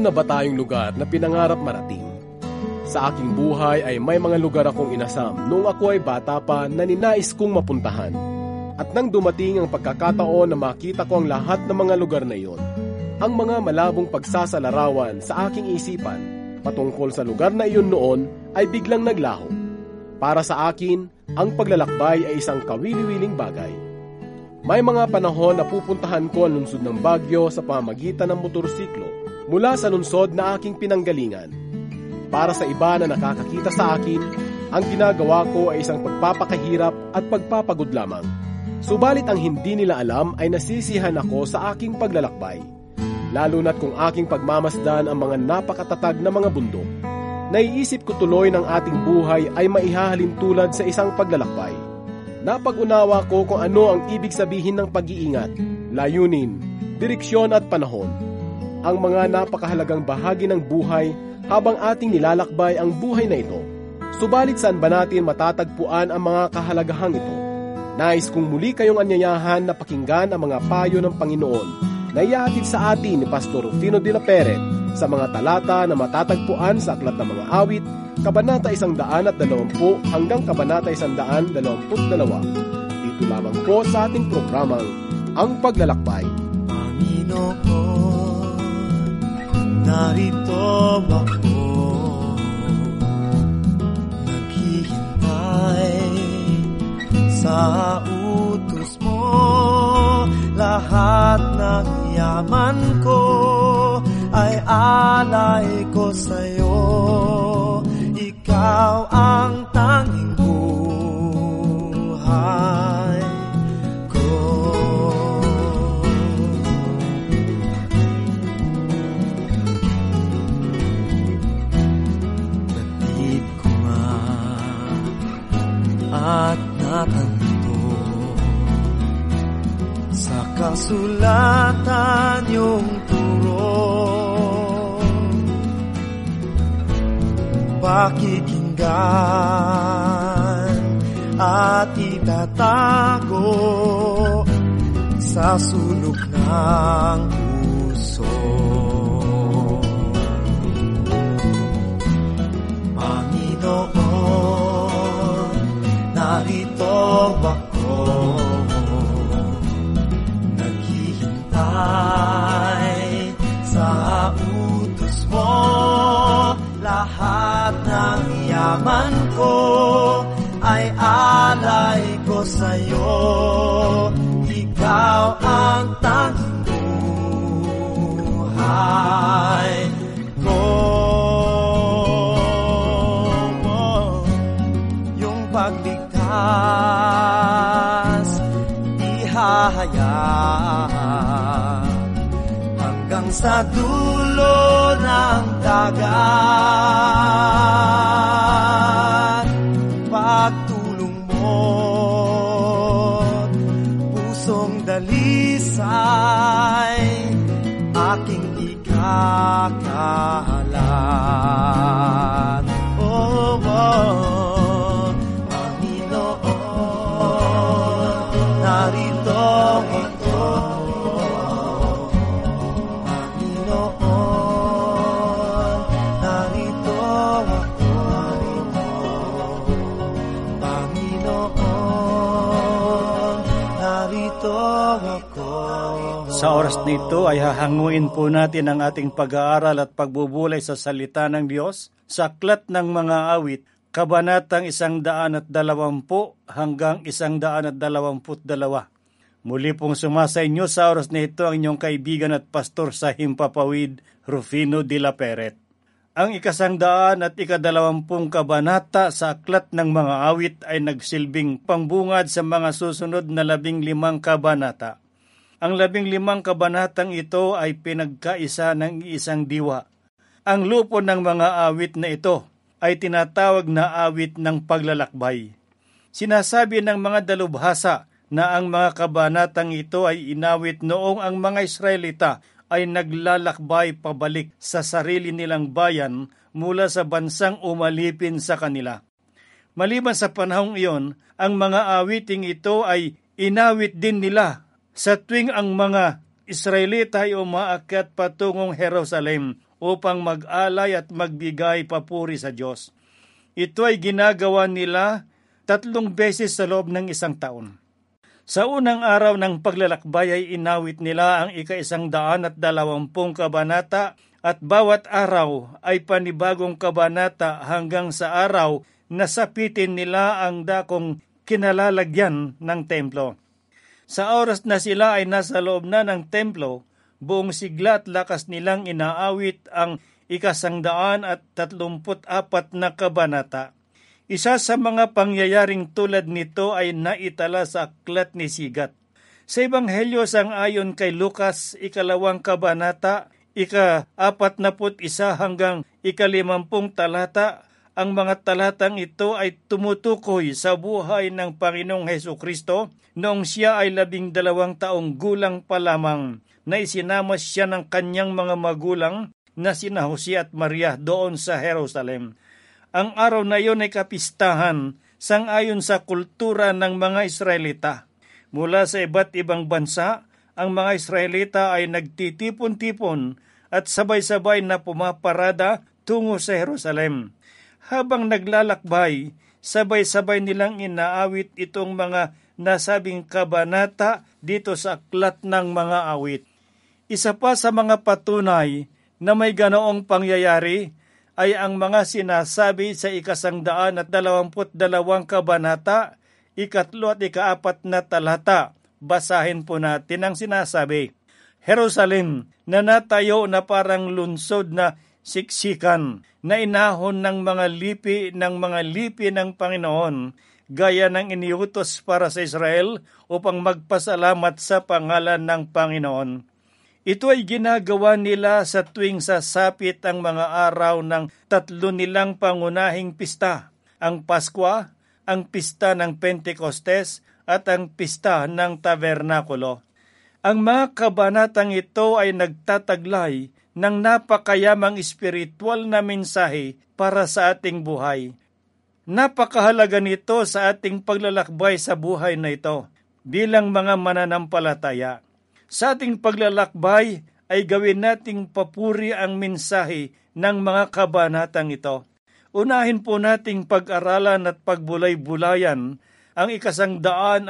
Mayroon na ba tayong lugar na pinangarap marating? Sa aking buhay ay may mga lugar akong inasam noong ako ay bata pa na ninais kong mapuntahan. At nang dumating ang pagkakataon na makita ko ang lahat ng mga lugar na iyon, ang mga malabong pagsasalarawan sa aking isipan patungkol sa lugar na iyon noon ay biglang naglaho. Para sa akin, ang paglalakbay ay isang kawili-wiling bagay. May mga panahon na pupuntahan ko ang lungsod ng Baguio sa pamamagitan ng motorsiklo mula sa lungsod na aking pinanggalingan. Para sa iba na nakakakita sa akin, ang ginagawa ko ay isang pagpapakahirap at pagpapagod lamang. Subalit ang hindi nila alam ay nasisihan ako sa aking paglalakbay. Lalo na't kung aking pagmamasdan ang mga napakatatag na mga bundok. Naiisip ko tuloy ng ating buhay ay maihahalin tulad sa isang paglalakbay. Napag-unawa ko kung ano ang ibig sabihin ng pag-iingat, layunin, direksyon at panahon. Ang mga napakahalagang bahagi ng buhay habang ating nilalakbay ang buhay na ito. Subalit saan ba natin matatagpuan ang mga kahalagahang ito? Nais kong muli kayong anyayahan na pakinggan ang mga payo ng Panginoon na ihahatid sa atin ni Pastor Rufino de la Peret sa mga talata na matatagpuan sa Aklat ng Mga Awit, Kabanata 120 hanggang Kabanata 122. Dito lamang po sa ating programang Ang Paglalakbay. Panginoon, narito ako, naghihintay sa utos mo. Lahat ng yaman ko ay alay ko sa'yo. Ikaw ang tanging buhay ko. Natid ko nga at natanto sa kasulatan yung turo. Pakikinggan at itatago sa sulok ng puso. Panginoon, narito ako, naghihintay sa utos mo. Lahat ng yaman ko ay alay ko sa'yo. Ikaw ang tanging buhay ko. Yung pagligtas ihahayag hanggang sa dulo ng dagat. Pagtulong mo, pusong dalisay, aking ikakahalan. Oh, oh, Panginoon, narito ako. Sa oras nito ay hahanguin po natin ang ating pag-aaral at pagbubulay sa salita ng Diyos sa Aklat ng Mga Awit, Kabanatang 120 hanggang 122. Muli pong sumasa inyo sa oras na ito ang inyong kaibigan at pastor sa Himpapawid, Rufino de la Peret. Ang 120 at 120 kabanata sa Aklat ng Mga Awit ay nagsilbing pangbungad sa mga susunod na 15 kabanata. Ang 15 kabanatang ito ay pinagkaisa ng isang diwa. Ang lupon ng mga awit na ito ay tinatawag na awit ng paglalakbay. Sinasabi ng mga dalubhasa na ang mga kabanatang ito ay inawit noong ang mga Israelita ay naglalakbay pabalik sa sarili nilang bayan mula sa bansang umalipin sa kanila. Maliban sa panahong iyon, ang mga awiting ito ay inawit din nila sa tuwing ang mga Israelita ay umaakyat patungong Jerusalem upang mag-alay at magbigay papuri sa Diyos. Ito ay ginagawa nila 3 beses sa loob ng isang taon. Sa unang araw ng paglalakbay ay inawit nila ang 120 kabanata at bawat araw ay panibagong kabanata hanggang sa araw na sapitin nila ang dakong kinalalagyan ng templo. Sa oras na sila ay nasa loob na ng templo, buong sigla at lakas nilang inaawit ang 134 na kabanata. Isa sa mga pangyayaring tulad nito ay naitala sa aklat ni Sigat. Sa Ebanghelyo sang-ayon kay Lucas, 2 kabanata, 41 hanggang 50 talata, ang mga talatang ito ay tumutukoy sa buhay ng Panginoong Hesukristo noong siya ay 12 taong gulang pa lamang na isinama siya ng kanyang mga magulang na sina Jose at Maria doon sa Jerusalem. Ang araw na iyon ay kapistahan sang-ayon sa kultura ng mga Israelita. Mula sa iba't ibang bansa, ang mga Israelita ay nagtitipon-tipon at sabay-sabay na pumaparada tungo sa Jerusalem. Habang naglalakbay, sabay-sabay nilang inaawit itong mga nasabing kabanata dito sa aklat ng mga awit. Isa pa sa mga patunay na may ganoong pangyayari ay ang mga sinasabi sa 122 kabanata, 3 at 4 na talata. Basahin po natin ang sinasabi. Jerusalem na natayo na parang lunsod na siksikan, na inahon ng mga lipi ng Panginoon, gaya ng iniutos para sa Israel upang magpasalamat sa pangalan ng Panginoon. Ito ay ginagawa nila sa tuwing sasapit ang mga araw ng 3 nilang pangunahing pista, ang Paskwa, ang pista ng Pentecostes, at ang pista ng Tabernakulo. Ang mga kabanatang ito ay nagtataglay ng napakayamang espiritual na mensahe para sa ating buhay. Napakahalaga nito sa ating paglalakbay sa buhay na ito bilang mga mananampalataya. Sa ating paglalakbay ay gawin nating papuri ang mensahe ng mga kabanatang ito. Unahin po nating pag-aralan at pagbulay-bulayan ang 120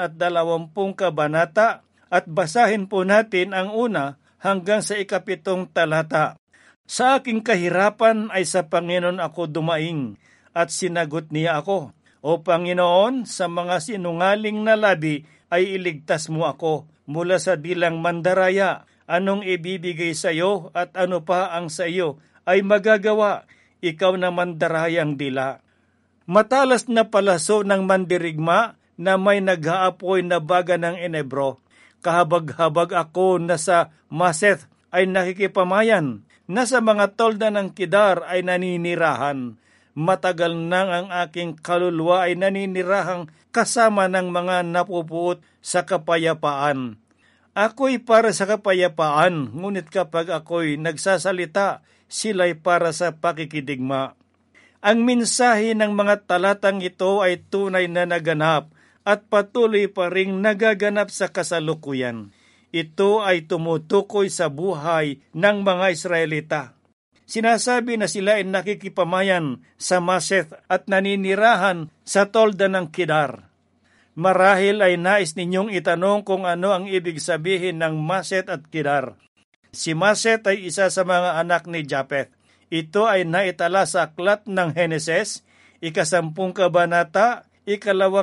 kabanata at basahin po natin ang una hanggang sa 7 talata. Sa aking kahirapan ay sa Panginoon ako dumaing at sinagot niya ako. O Panginoon, sa mga sinungaling na labi ay iligtas mo ako mula sa dilang mandaraya. Anong ibibigay sa iyo at ano pa ang sa iyo ay magagawa, ikaw na mandarayang dila. Matalas na palaso ng mandirigma na may naghaapoy na baga ng enebro. Kahabag-habag ako na sa Maseth ay nakikipamayan, na sa mga tolda ng Kidar ay naninirahan. Matagal nang ang aking kaluluwa ay naninirahang kasama ng mga napupuot sa kapayapaan. Ako'y para sa kapayapaan, ngunit kapag ako'y nagsasalita, sila'y para sa pakikidigma. Ang mensahe ng mga talatang ito ay tunay na naganap at patuloy pa ring nagaganap sa kasalukuyan. Ito ay tumutukoy sa buhay ng mga Israelita. Sinasabi na sila ay nakikipamayan sa Maseth at naninirahan sa tolda ng Kidar. Marahil ay nais ninyong itanong kung ano ang ibig sabihin ng Maseth at Kidar. Si Maseth ay isa sa mga anak ni Japheth. Ito ay naitala sa aklat ng Heneses, 10 kabanata, 2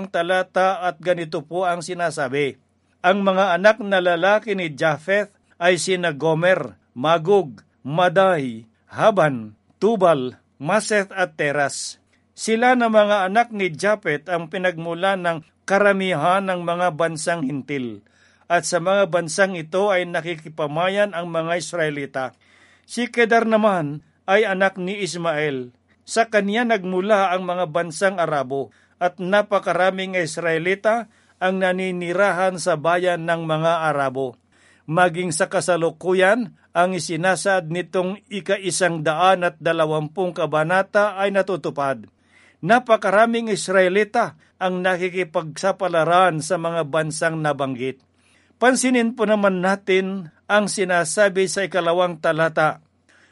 talata at ganito po ang sinasabi. Ang mga anak na lalaki ni Japheth ay sina Gomer, Magog, Madai, Haban, Tubal, Maseth at Teras. Sila na mga anak ni Japheth ang pinagmula ng karamihan ng mga bansang hintil. At sa mga bansang ito ay nakikipamayan ang mga Israelita. Si Kedar naman ay anak ni Ismael. Sa kanya nagmula ang mga bansang Arabo at napakaraming Israelita ang naninirahan sa bayan ng mga Arabo. Maging sa kasalukuyan, ang isinasad nitong 120 kabanata ay natutupad. Napakaraming Israelita ang nakikipagsapalaran sa mga bansang nabanggit. Pansinin po naman natin ang sinasabi sa 2 talata.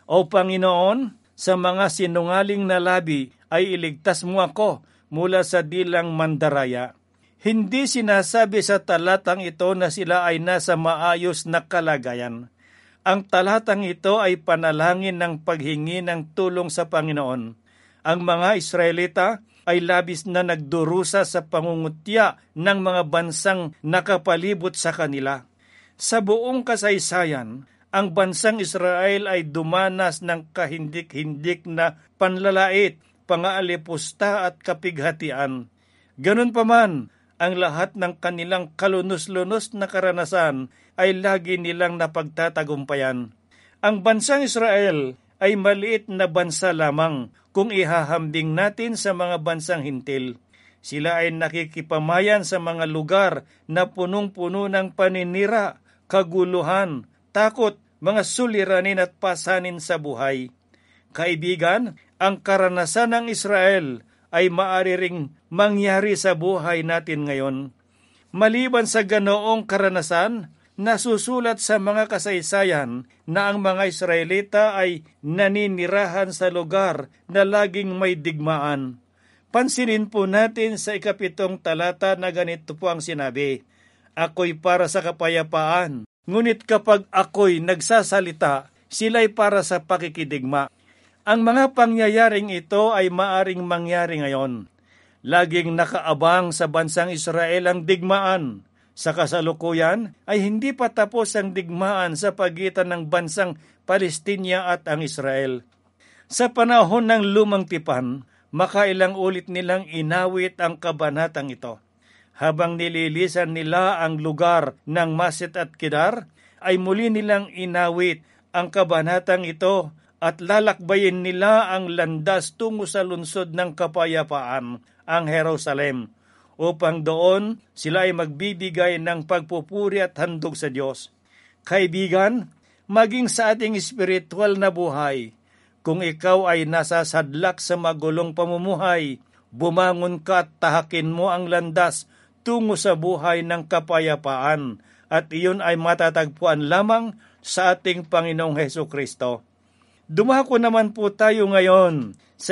O Panginoon, sa mga sinungaling na labi ay iligtas mo ako mula sa dilang mandaraya. Hindi sinasabi sa talatang ito na sila ay nasa maayos na kalagayan. Ang talatang ito ay panalangin ng paghingi ng tulong sa Panginoon. Ang mga Israelita ay labis na nagdurusa sa pangungutya ng mga bansang nakapalibot sa kanila. Sa buong kasaysayan, ang bansang Israel ay dumanas ng kahindik-hindik na panlalait, pangaalipusta at kapighatian. Ganun pa man, ang lahat ng kanilang kalunos-lunos na karanasan ay lagi nilang napagtatagumpayan. Ang bansang Israel ay maliit na bansa lamang kung ihahambing natin sa mga bansang hintil. Sila ay nakikipamayan sa mga lugar na punong-puno ng paninira, kaguluhan, takot, mga suliranin at pasanin sa buhay. Kaibigan, ang karanasan ng Israel ay maaari ring mangyari sa buhay natin ngayon. Maliban sa ganoong karanasan, nasusulat sa mga kasaysayan na ang mga Israelita ay naninirahan sa lugar na laging may digmaan. Pansinin po natin sa 7 talata na ganito po ang sinabi, "Ako'y para sa kapayapaan, ngunit kapag ako'y nagsasalita, sila'y para sa pakikidigma." Ang mga pangyayaring ito ay maaring mangyari ngayon. Laging nakaabang sa bansang Israel ang digmaan. Sa kasalukuyan ay hindi pa tapos ang digmaan sa pagitan ng bansang Palestina at ang Israel. Sa panahon ng Lumang Tipan, makailang ulit nilang inawit ang kabanatang ito. Habang nililisan nila ang lugar ng Maset at Kedar, ay muli nilang inawit ang kabanatang ito at lalakbayin nila ang landas tungo sa lungsod ng kapayapaan, ang Jerusalem, upang doon sila ay magbibigay ng pagpupuri at handog sa Diyos. Kaibigan, maging sa ating espiritual na buhay, kung ikaw ay nasasadlak sa magulong pamumuhay, bumangon ka at tahakin mo ang landas tungo sa buhay ng kapayapaan, at iyon ay matatagpuan lamang sa ating Panginoong Hesukristo. Dumako naman po tayo ngayon sa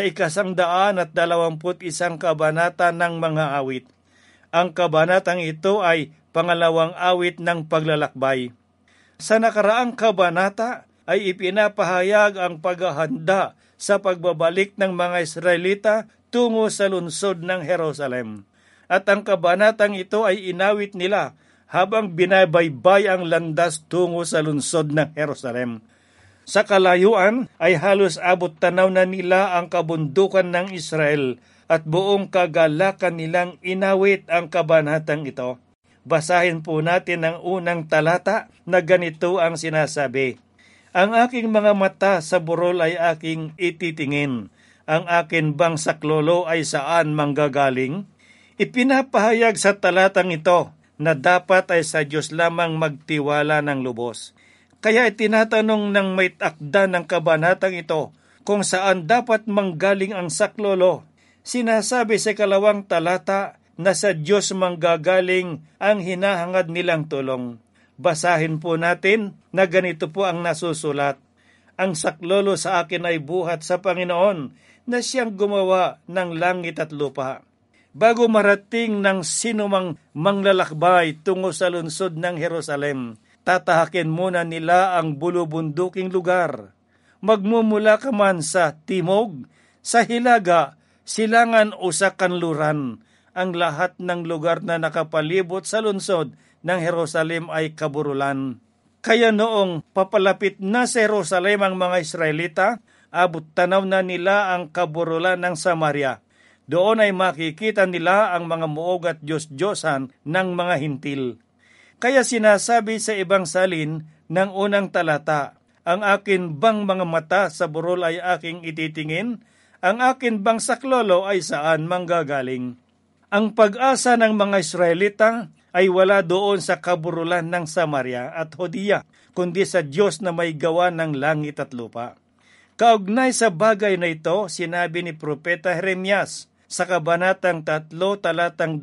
121 kabanata ng mga awit. Ang kabanatang ito ay pangalawang awit ng paglalakbay. Sa nakaraang kabanata ay ipinapahayag ang paghahanda sa pagbabalik ng mga Israelita tungo sa lungsod ng Jerusalem. At ang kabanatang ito ay inawit nila habang binabaybay ang landas tungo sa lungsod ng Jerusalem. Sa kalayuan ay halos abot tanaw na nila ang kabundukan ng Israel at buong kagalakan nilang inawit ang kabanatang ito. Basahin po natin ang unang talata na ganito ang sinasabi, "Ang aking mga mata sa burol ay aking ititingin. Ang akin bang saklolo ay saan manggagaling?" Ipinapahayag sa talatang ito na dapat ay sa Diyos lamang magtiwala ng lubos. Kaya itinatanong ng may akda ng kabanatang ito kung saan dapat manggaling ang saklolo. Sinasabi sa 2 talata na sa Diyos manggagaling ang hinahangad nilang tulong. Basahin po natin na ganito po ang nasusulat, "Ang saklolo sa akin ay buhat sa Panginoon na siyang gumawa ng langit at lupa." Bago marating ng sinumang manglalakbay tungo sa lungsod ng Jerusalem, tatahakin muna nila ang bulubunduking lugar. Magmumula ka man sa timog, sa hilaga, silangan o sa kanluran, ang lahat ng lugar na nakapalibot sa lungsod ng Jerusalem ay kaburulan. Kaya noong papalapit na sa Jerusalem ang mga Israelita, abot tanaw na nila ang kaburulan ng Samaria. Doon ay makikita nila ang mga muog at Diyos-Diyosan ng mga hintil. Kaya sinasabi sa ibang salin ng unang talata, "Ang akin bang mga mata sa burol ay aking ititingin? Ang akin bang saklolo ay saan manggagaling?" Ang pag-asa ng mga Israelita ay wala doon sa kaburulan ng Samaria at Hodea, kundi sa Diyos na may gawa ng langit at lupa. Kaugnay sa bagay na ito, sinabi ni Propeta Jeremias sa kabanatang 3, talatang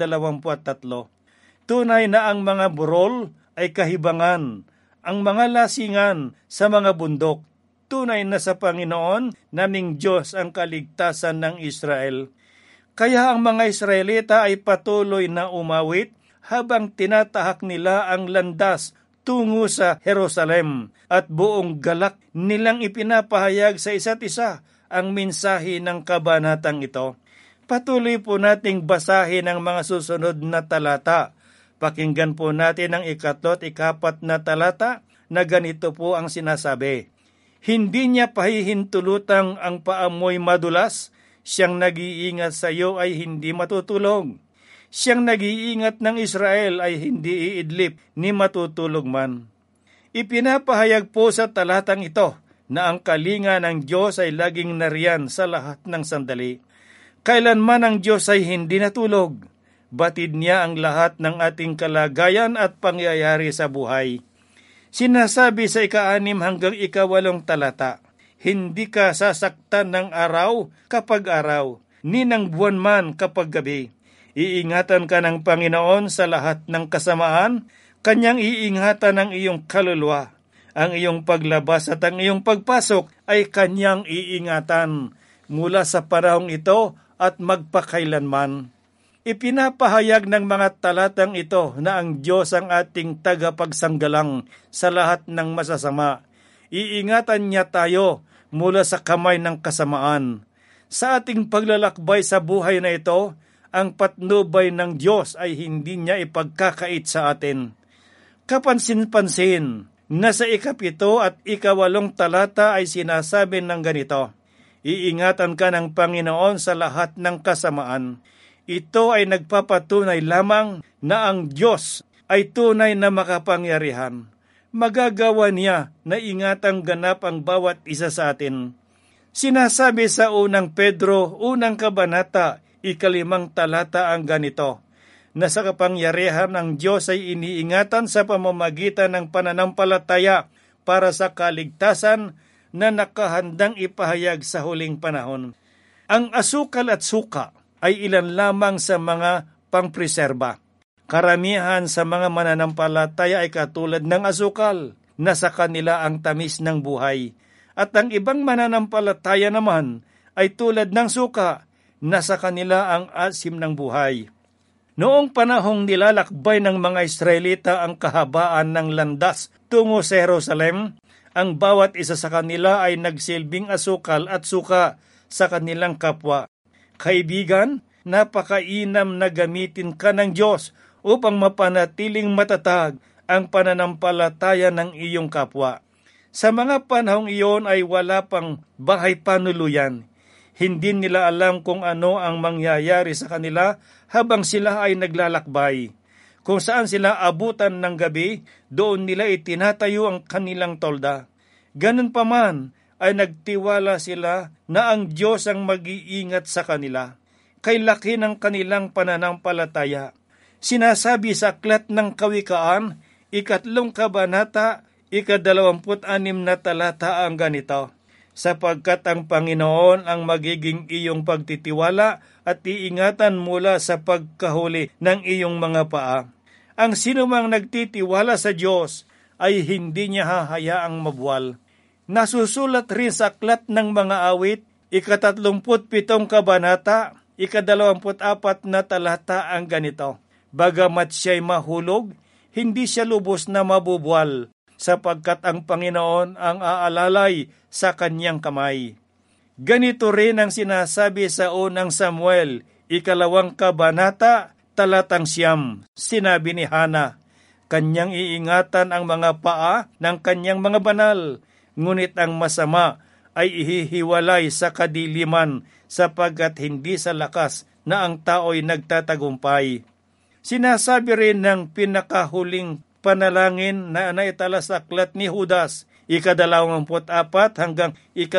23, "Tunay na ang mga burol ay kahibangan, ang mga lasingan sa mga bundok. tunay na sa Panginoon naming Diyos ang kaligtasan ng Israel. Kaya ang mga Israelita ay patuloy na umawit habang tinatahak nila ang landas tungo sa Jerusalem at buong galak nilang ipinapahayag sa isa't isa ang mensahe ng kabanatang ito. Patuloy po nating basahin ang mga susunod na talata. Pakinggan po natin ang 3 at 4 na talata na ganito po ang sinasabi. Hindi niya pahihintulutang ang paamoy madulas, siyang nag-iingat sa iyo ay hindi matutulog. Siyang nag-iingat ng Israel ay hindi iidlip ni matutulog man. Ipinapahayag po sa talatang ito na ang kalinga ng Diyos ay laging nariyan sa lahat ng sandali. Kailanman ang Diyos ay hindi natulog. Batid niya ang lahat ng ating kalagayan at pangyayari sa buhay. Sinasabi sa 6 hanggang 8 talata, hindi ka sasaktan ng araw kapag araw, ni ng buwan man kapag gabi. Iingatan ka ng Panginoon sa lahat ng kasamaan, kanyang iingatan ang iyong kaluluwa. Ang iyong paglabas at ang iyong pagpasok ay kanyang iingatan mula sa panahong ito at magpakailanman. Ipinapahayag ng mga talatang ito na ang Diyos ang ating tagapagsanggalang sa lahat ng masasama. Iingatan niya tayo mula sa kamay ng kasamaan. Sa ating paglalakbay sa buhay na ito, ang patnubay ng Diyos ay hindi niya ipagkakait sa atin. Kapansin-pansin na sa 7 at 8 talata ay sinasabi ng ganito, iingatan ka ng Panginoon sa lahat ng kasamaan. Ito ay nagpapatunay lamang na ang Diyos ay tunay na makapangyarihan. Magagawa niya na ingatang ganap ang bawat isa sa atin. Sinasabi sa 1 Pedro, 1 kabanata, 5 talata ang ganito, na sa kapangyarihan ng Diyos ay iniingatan sa pamamagitan ng pananampalataya para sa kaligtasan na nakahandang ipahayag sa huling panahon. Ang asukal at suka ay ilan lamang sa mga pangpreserba. Karamihan sa mga mananampalataya ay katulad ng asukal, na sa kanila ang tamis ng buhay. At ang ibang mananampalataya naman ay tulad ng suka, na sa kanila ang asim ng buhay. Noong panahong nilalakbay ng mga Israelita ang kahabaan ng landas tungo sa Jerusalem, ang bawat isa sa kanila ay nagsilbing asukal at suka sa kanilang kapwa. Kaibigan, napakainam na gamitin ka ng Diyos upang mapanatiling matatag ang pananampalataya ng iyong kapwa. Sa mga panahong iyon ay wala pang bahay panuluyan. Hindi nila alam kung ano ang mangyayari sa kanila habang sila ay naglalakbay. Kung saan sila abutan ng gabi, doon nila itinatayo ang kanilang tolda. Ganun pa man, ay nagtiwala sila na ang Diyos ang mag-iingat sa kanila. Kay laki ng kanilang pananampalataya. Sinasabi sa Aklat ng Kawikaan, 3 kabanata, 26 na talata ang ganito, sapagkat ang Panginoon ang magiging iyong pagtitiwala at iingatan mula sa pagkahuli ng iyong mga paa. Ang sinumang nagtitiwala sa Diyos ay hindi niya hahayaang mabuwal. Nasusulat rin sa Aklat ng Mga Awit, 37 kabanata, 24 na talata ang ganito, bagamat siya'y mahulog, hindi siya lubos na mabubuwal, sapagkat ang Panginoon ang aalalay sa kanyang kamay. Ganito rin ang sinasabi sa 1 Samuel, 2 kabanata, talatang 9. Sinabi ni Hana, kanyang iingatan ang mga paa ng kanyang mga banal, ngunit ang masama ay ihihiwalay sa kadiliman sapagkat hindi sa lakas na ang tao'y nagtatagumpay. Sinasabi rin ng pinakahuling panalangin na naitala sa Aklat ni Judas, 24 hanggang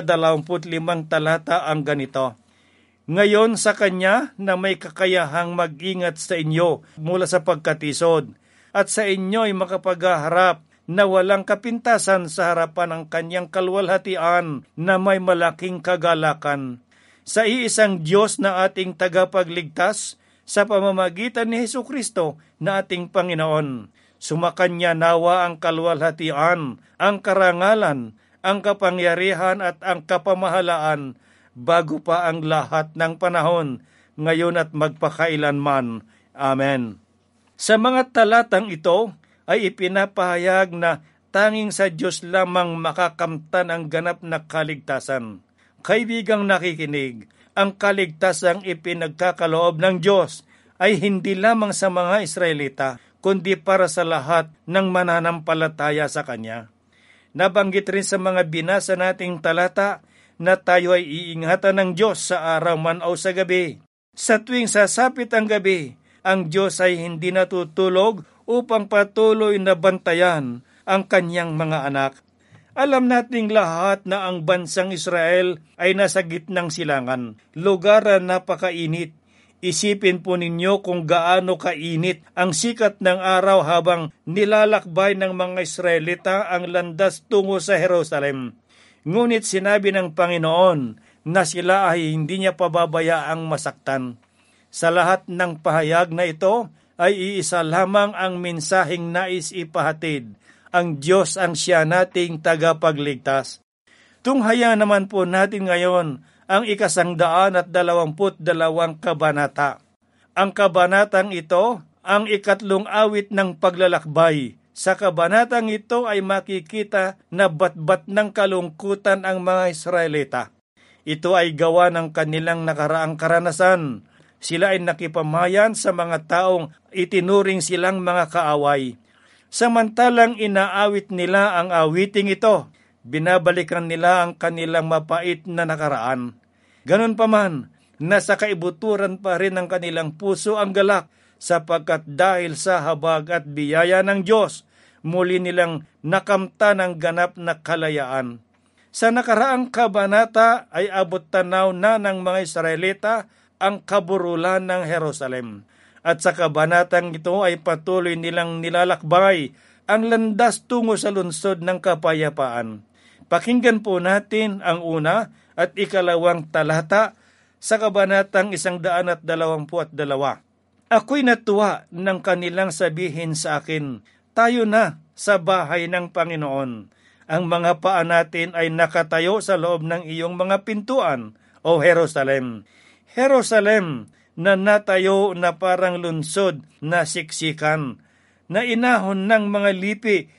25 talata ang ganito. Ngayon sa kanya na may kakayahang mag-ingat sa inyo mula sa pagkatisod at sa inyo'y makapagharap na walang kapintasan sa harapan ng kanyang kalwalhatian na may malaking kagalakan. Sa iisang Diyos na ating tagapagligtas sa pamamagitan ni Hesukristo na ating Panginoon. Sumakanya nawa ang kalwalhatian, ang karangalan, ang kapangyarihan at ang kapamahalaan bago pa ang lahat ng panahon, ngayon at magpakailanman. Amen. Sa mga talatang ito ay ipinapahayag na tanging sa Diyos lamang makakamtan ang ganap na kaligtasan. Kaibigang nakikinig, ang kaligtasang ipinagkakaloob ng Diyos ay hindi lamang sa mga Israelita, kundi para sa lahat ng mananampalataya sa Kanya. Nabanggit rin sa mga binasa nating talata na tayo ay iingatan ng Diyos sa araw man o sa gabi. Sa tuwing sasapit ang gabi, ang Diyos ay hindi natutulog upang patuloy na bantayan ang Kanyang mga anak. Alam nating lahat na ang bansang Israel ay nasa gitnang silangan, lugar na napakainit. Isipin po ninyo kung gaano kainit ang sikat ng araw habang nilalakbay ng mga Israelita ang landas tungo sa Jerusalem. Ngunit sinabi ng Panginoon na sila ay hindi niya pababayaang masaktan. Sa lahat ng pahayag na ito ay iisa lamang ang mensaheng nais ipahatid. Ang Diyos ang siya nating tagapagligtas. Tunghaya naman po natin ngayon ang 122 kabanata. Ang kabanatang ito, ang 3 awit ng paglalakbay. Sa kabanatang ito ay makikita na batbat ng kalungkutan ang mga Israelita. Ito ay gawa ng kanilang nakaraang karanasan. Sila ay nakipamayan sa mga taong itinuring silang mga kaaway. Samantalang inaawit nila ang awiting ito, binabalikan nila ang kanilang mapait na nakaraan. Ganun pa man, nasa kaibuturan pa rin ng kanilang puso ang galak sapagkat dahil sa habag at biyaya ng Diyos, muli nilang nakamta ng ganap na kalayaan. Sa nakaraang kabanata ay abot tanaw na ng mga Israelita ang kaburulan ng Jerusalem. At sa kabanatang ito ay patuloy nilang nilalakbay ang landas tungo sa lungsod ng kapayapaan. Pakinggan po natin ang una at 2 talata sa kabanatang 122. Ako'y natuwa ng kanilang sabihin sa akin, tayo na sa bahay ng Panginoon. Ang mga paa natin ay nakatayo sa loob ng iyong mga pintuan, O Jerusalem. Jerusalem na natayo na parang lunsod na siksikan, na inahon ng mga lipi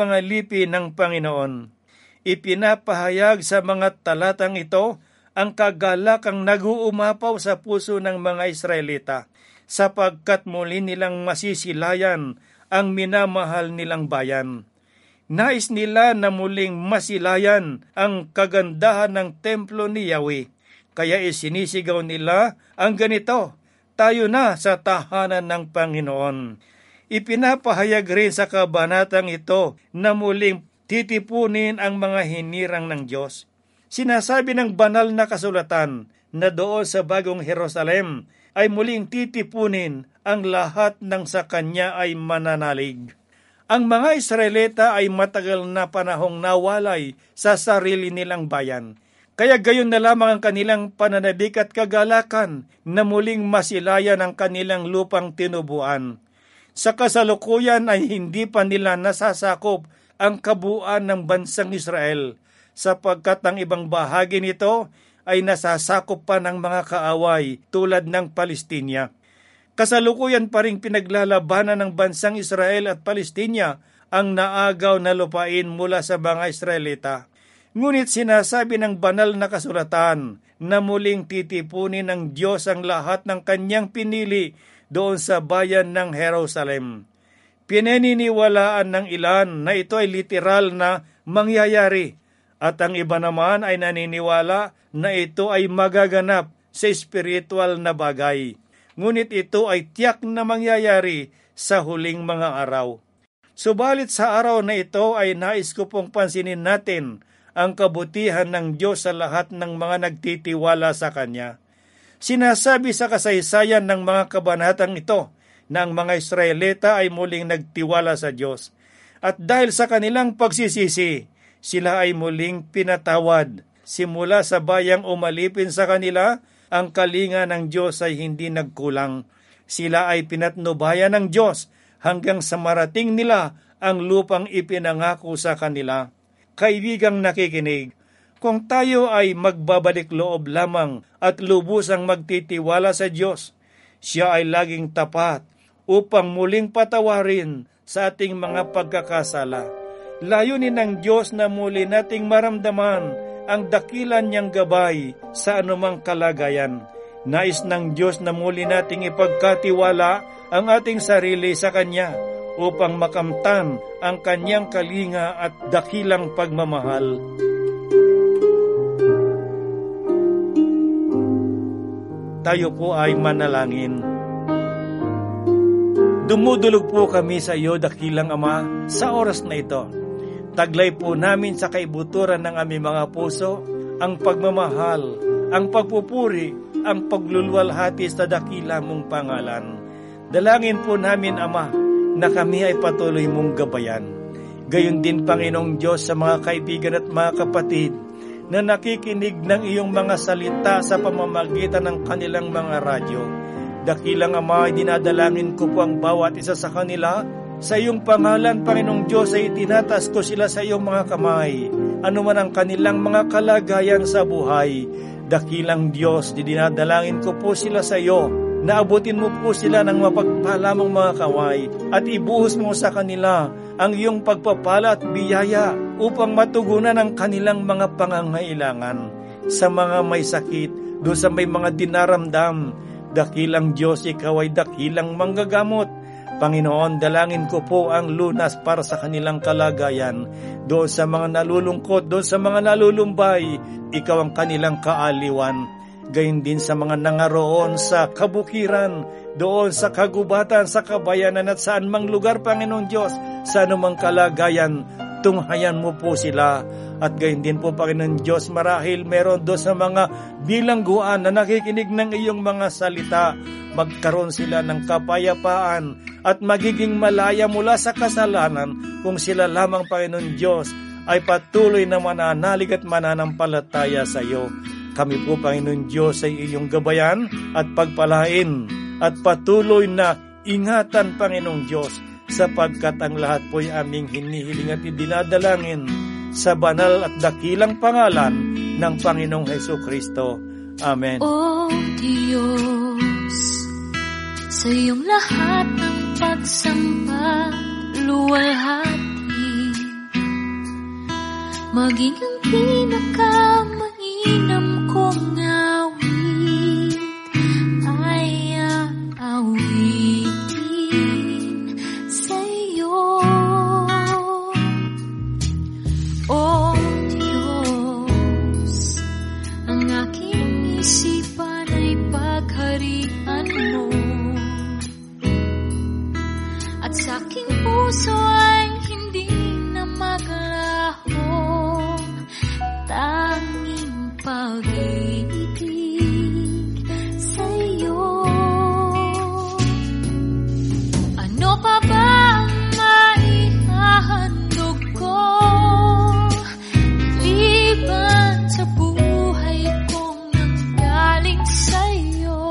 ng Panginoon. Ipinapahayag sa mga talatang ito ang kagalakang nag-uumapaw sa puso ng mga Israelita, sapagkat muli nilang masisilayan ang minamahal nilang bayan. Nais nila na muling masilayan ang kagandahan ng templo ni Yahweh. Kaya isinisigaw nila ang ganito, tayo na sa tahanan ng Panginoon. Ipinapahayag rin sa kabanatang ito na muling titipunin ang mga hinirang ng Diyos. Sinasabi ng banal na kasulatan na doon sa bagong Jerusalem ay muling titipunin ang lahat ng sa Kanya ay mananalig. Ang mga Israelita ay matagal na panahong nawalay sa sarili nilang bayan. Kaya gayon na lamang ang kanilang pananabik at kagalakan na muling masilayan ang kanilang lupang tinubuan. Sa kasalukuyan ay hindi pa nila nasasakop ang kabuuan ng bansang Israel, sapagkat ang ibang bahagi nito ay nasasakop pa ng mga kaaway tulad ng Palestina. Kasalukuyan pa ring pinaglalabanan ng bansang Israel at Palestina ang naagaw na lupain mula sa mga Israelita. Ngunit sinasabi ng banal na kasulatan na muling titipunin ng Diyos ang lahat ng Kanyang pinili doon sa bayan ng Jerusalem. Pinaniniwalaan ng ilan na ito ay literal na mangyayari, at ang iba naman ay naniniwala na ito ay magaganap sa spiritual na bagay. Ngunit ito ay tiyak na mangyayari sa huling mga araw. Subalit sa araw na ito ay nais ko pong pansinin natin ang kabutihan ng Diyos sa lahat ng mga nagtitiwala sa Kanya. Sinasabi sa kasaysayan ng mga kabanatang ito na ang mga Israelita ay muling nagtiwala sa Diyos. At dahil sa kanilang pagsisisi, sila ay muling pinatawad. Simula sa bayang umalipin sa kanila, ang kalinga ng Diyos ay hindi nagkulang. Sila ay pinatnubayan ng Diyos hanggang sa marating nila ang lupang ipinangako sa kanila. kaibigang nakikinig, kung tayo ay magbabalik loob lamang at lubusang magtitiwala sa Diyos, siya ay laging tapat upang muling patawarin sa ating mga pagkakasala. Layunin ng Diyos na muli nating maramdaman ang dakilan niyang gabay sa anumang kalagayan. Nais ng Diyos na muli nating ipagkatiwala ang ating sarili sa Kanya upang makamtan ang Kanyang kalinga at dakilang pagmamahal. Tayo po ay manalangin. Dumudulog po kami sa iyo, dakilang Ama, sa oras na ito. Taglay po namin sa kaibuturan ng aming mga puso ang pagmamahal, ang pagpupuri, ang pagluluwalhati sa dakila mong pangalan. Dalangin po namin, Ama, na kami ay patuloy mong gabayan. Gayon din, Panginoong Diyos, sa mga kaibigan at mga kapatid na nakikinig ng iyong mga salita sa pamamagitan ng kanilang mga radyo. Dakilang Ama, dinadalangin ko po ang bawat isa sa kanila. Sa iyong pangalan, Panginoong Diyos, ay itinatas ko sila sa iyong mga kamay. Ano man ang kanilang mga kalagayan sa buhay, dakilang Diyos, dinadalangin ko po sila sa iyo. Naabutin mo po sila ng mapagpalamang mga kaway at ibuhos mo sa kanila ang iyong pagpapala at biyaya upang matugunan ang kanilang mga pangangailangan. Sa mga may sakit, doon sa may mga dinaramdam, dakilang Diyos, ikaw ay dakilang manggagamot. Panginoon, dalangin ko po ang lunas para sa kanilang kalagayan. Doon sa mga nalulungkot, doon sa mga nalulumbay, ikaw ang kanilang kaaliwan. Gayon din sa mga nangaroon sa kabukiran, doon sa kagubatan, sa kabayanan at saan mang lugar, Panginoon Diyos, sa anumang kalagayan, tunghayan mo po sila. At gayon din po, Panginoon Diyos, marahil meron doon sa mga bilangguan na nakikinig ng iyong mga salita, magkaroon sila ng kapayapaan at magiging malaya mula sa kasalanan kung sila lamang, Panginoon Diyos, ay patuloy na mananalig at mananampalataya sa iyo. Kami po, Panginoon Diyos, ay iyong gabayan at pagpalain at patuloy na ingatan, Panginoong Diyos, sapagkat ang lahat po ay aming hinihiling at idinadalangin sa banal at dakilang pangalan ng Panginoong Hesukristo. Amen. O Diyos, sa iyong lahat ng pagsamba, luwalhati, maging ang pinakamainam kong awit ay aawitin sa iyo. O Diyos, ang aking isipan ay pagharian mo, at sa aking puso ay hindi na maglaho, tanging pag-ibig sa iyo. Ano pa ba ang maihahandog ko, liban sa buhay kong nanggaling sa iyo?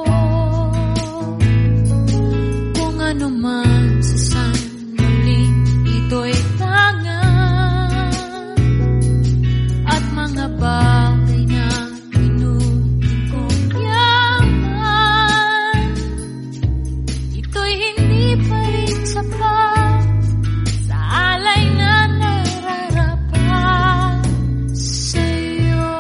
Kung ano man sa sandaling ito'y tangan at mga bagay na inumin kong yaman, ito'y hindi pa rin sapat sa alay na nararapat sa iyo.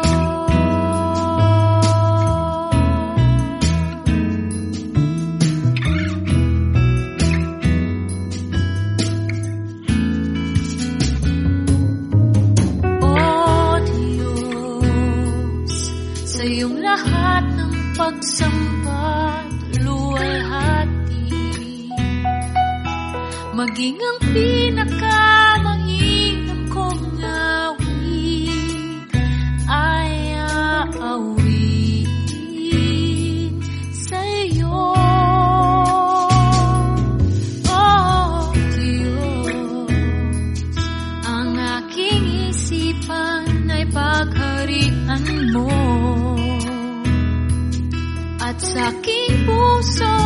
O Diyos, sa iyong lahat ng pagsamba, luwalhati, maging ang pinakamainam kong awit ay aawitin sa iyo. O Diyos, ang aking isipan ay pagharian mo, at sa aking puso